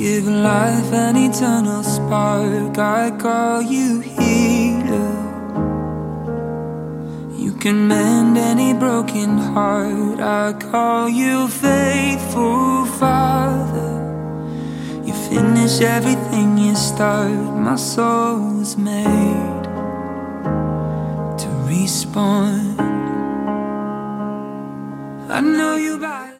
give life an eternal spark. I call you healer. You can mend any broken heart. I call you faithful Father. You finish everything you start. My soul is made to respawn. I know you by